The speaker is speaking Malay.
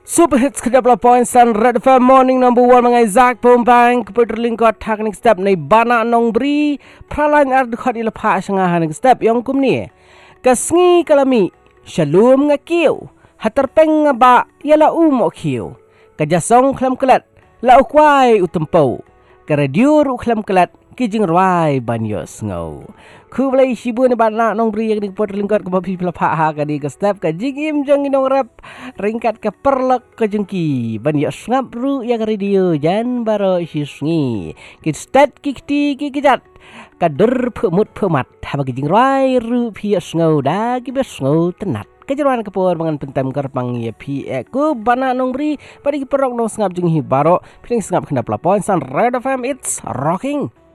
Super hits kedap la point san Red FM morning number 1 mengai Zak Pompang kepeterling ko tak ning step nei bana nong bri pralan ar khot ila pha sanga han step yong kum ni kasngi kalami shalom ngakiu haterpeng ngaba yala mo kiu kajasong khlam klat la ukwai utempau karadiur ukhlam klat kijing rwai banyos ngau kublai shibu ni bana nong bri yang dipot lingkot ke babi pelapa ha ka di ke step ka jingim jang inong rap ringkat ke perlek ke jengki banyos ngap ru yang radio jan baro sisngi kit stat kikti kikijat kader phemut phemat ha kijing rwai ru phias ngau da ki bes ngau tenat kejeruan kepor mangan pentem kerpang ya pi ku bana nong bri pada ki perok nong ngap jenghi baro ping ngap kena pelapon san Red FM it's rocking.